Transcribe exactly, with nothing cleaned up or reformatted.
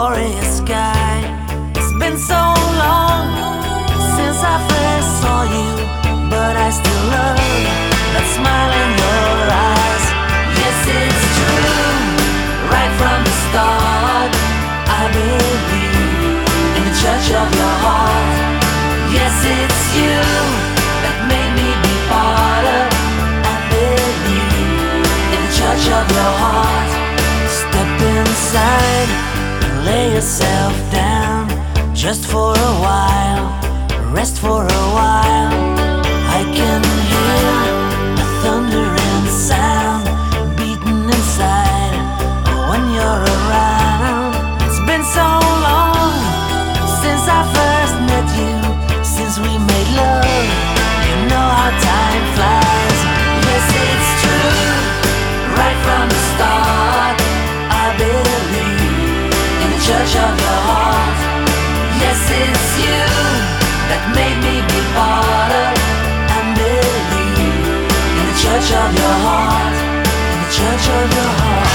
glorious sky. It's been so long since I first saw you, but I still love that smile in your eyes. Yes, it's true, right from the start, I believe in the church of your heart. Yes, it's you that made me be part of. I believe in the church of your heart. Step inside and lay yourself down, just for a while, rest for a while. I can hear a thundering sound beating inside when you're around. It's been so long since I first met you, since we made love. You know how time flies. Yes, it's true, right from the start, I believe in the church of your heart. Yes, it's you that made me be part of. I believe in the church of your heart, in the church of your heart.